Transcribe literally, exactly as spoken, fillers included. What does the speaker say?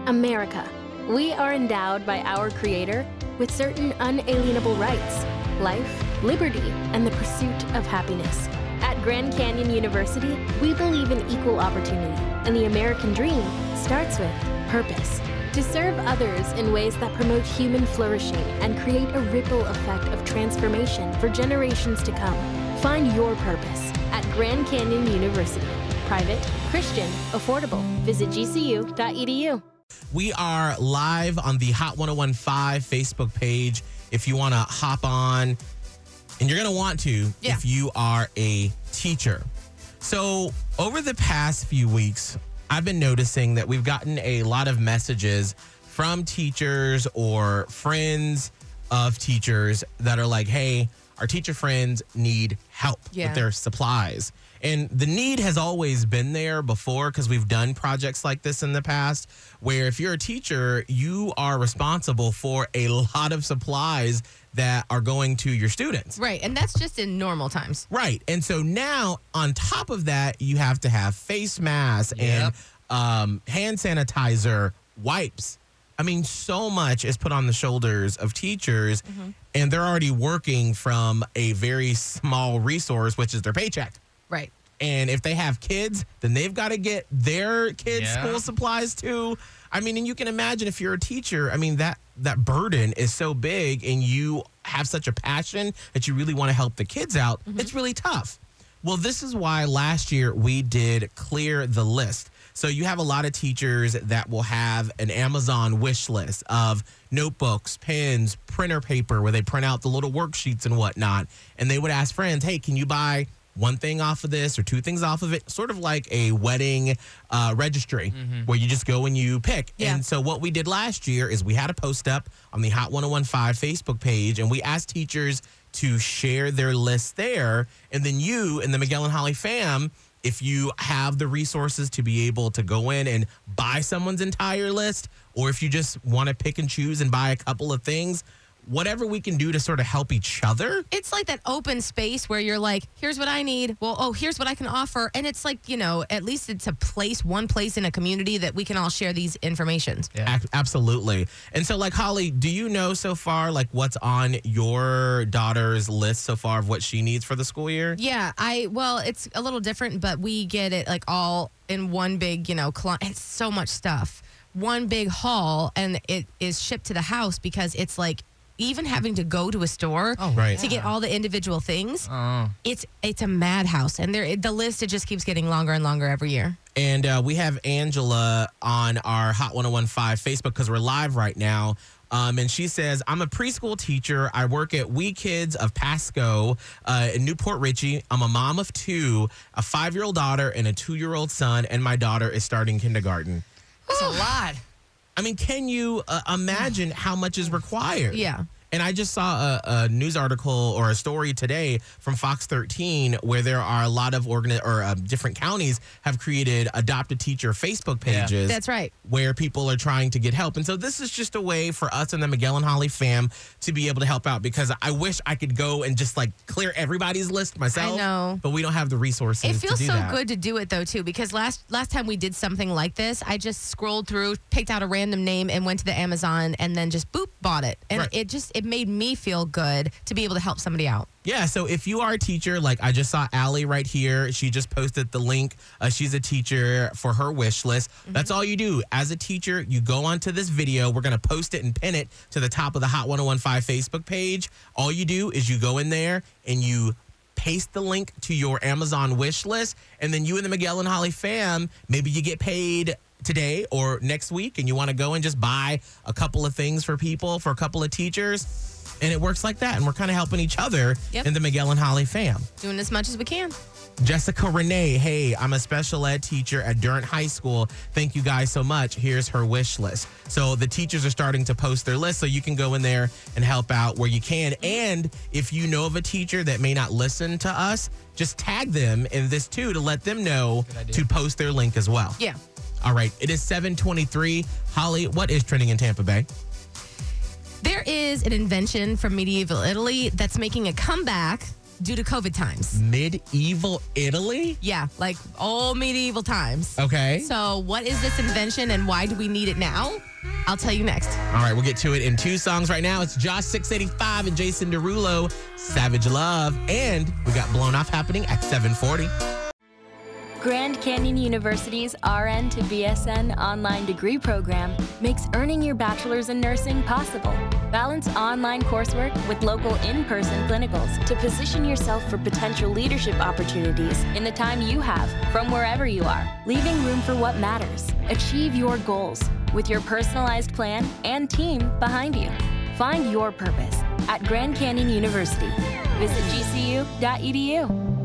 America. We are endowed by our Creator with certain unalienable rights: life, liberty, and the pursuit of happiness. At Grand Canyon University, we believe in equal opportunity, and the American dream starts with purpose. To serve others in ways that promote human flourishing and create a ripple effect of transformation for generations to come. Find your purpose at Grand Canyon University. Private, Christian, affordable. Visit G C U dot E D U. We are live on the Hot one oh one point five Facebook page if you want to hop on, and you're going to want to Yeah. if you are a teacher. So over the past few weeks, I've been noticing that we've gotten a lot of messages from teachers or friends of teachers that are like, hey, our teacher friends need help Yeah. with their supplies. And the need has always been there before because we've done projects like this in the past where if you're a teacher, you are responsible for a lot of supplies that are going to your students. Right. And that's just in normal times. Right. And so now on top of that, you have to have face masks and um, hand sanitizer, wipes. I mean, so much is put on the shoulders of teachers, and they're already working from a very small resource, which is their paycheck. Right. And if they have kids, then they've got to get their kids' Yeah. school supplies too. I mean, and you can imagine if you're a teacher, I mean, that that burden is so big and you have such a passion that you really want to help the kids out. It's really tough. Well, this is why last year we did Clear the List. So you have a lot of teachers that will have an Amazon wish list of notebooks, pens, printer paper where they print out the little worksheets and whatnot. And they would ask friends, hey, can you buy one thing off of this or two things off of it? Sort of like a wedding uh, registry where you just go and you pick. Yeah. And so what we did last year is we had a post up on the Hot one oh one point five Facebook page, and we asked teachers to share their list there. And then you and the Miguel and Holly fam, if you have the resources to be able to go in and buy someone's entire list, or if you just want to pick and choose and buy a couple of things, whatever we can do to sort of help each other. It's like that open space where you're like, here's what I need. Well, oh, here's what I can offer. And it's like, you know, at least it's a place, one place in a community that we can all share these informations. Yeah. Ac- Absolutely. And so, like, Holly, do you know so far, like, what's on your daughter's list so far of what she needs for the school year? Yeah, I, well, it's a little different, but we get it like all in one big, you know, cl- it's so much stuff. One big haul, and it is shipped to the house because it's like, even having to go to a store Oh, Right. to get all the individual things, Oh. it's it's a madhouse. And there, the list, it just keeps getting longer and longer every year. And uh, we have Angela on our Hot one oh one point five Facebook because we're live right now. Um, and she says, I'm a preschool teacher. I work at We Kids of Pasco uh, in Newport Richey. I'm a mom of two, a five-year-old daughter and a two-year-old son, and my daughter is starting kindergarten. That's a lot. I mean, can you uh, imagine how much is required? Yeah. And I just saw a, a news article or a story today from Fox thirteen where there are a lot of organi- or uh, different counties have created adopt a teacher Facebook Yeah. pages. That's right. Where people are trying to get help. And so this is just a way for us and the Miguel and Holly fam to be able to help out, because I wish I could go and just like clear everybody's list myself. I know. But we don't have the resources It feels to do so that. good to do it though too, because last last time we did something like this, I just scrolled through, picked out a random name, and went to the Amazon, and then just boop bought it, and Right. it just it made me feel good to be able to help somebody out. Yeah, so if you are a teacher, like I just saw Allie right here. She just posted the link. Uh, she's a teacher for her wish list. That's all you do. As a teacher, you go onto this video. We're going to post it and pin it to the top of the Hot one oh one point five Facebook page. All you do is you go in there and you paste the link to your Amazon wish list, and then you and the Miguel and Holly fam, maybe you get paid today or next week, and you want to go and just buy a couple of things for people, for a couple of teachers. And it works like that. And we're kind of helping each other Yep. in the Miguel and Holly fam. Doing as much as we can. Jessica Renee, hey, I'm a special ed teacher at Durant High School. Thank you guys so much. Here's her wish list. So the teachers are starting to post their list, so you can go in there and help out where you can. And if you know of a teacher that may not listen to us, just tag them in this too to let them know idea. to post their link as well. Yeah. All right, it is seven twenty-three. Holly, what is trending in Tampa Bay? There is an invention from medieval Italy that's making a comeback due to COVID times. Medieval Italy? Yeah, like old medieval times. Okay. So what is this invention and why do we need it now? I'll tell you next. All right, we'll get to it in two songs right now. It's Josh six eighty-five and Jason Derulo, Savage Love. And we got Blown Off happening at seven forty. Grand Canyon University's R N to B S N online degree program makes earning your bachelor's in nursing possible. Balance online coursework with local in-person clinicals to position yourself for potential leadership opportunities in the time you have from wherever you are, leaving room for what matters. Achieve your goals with your personalized plan and team behind you. Find your purpose at Grand Canyon University. Visit G C U dot E D U.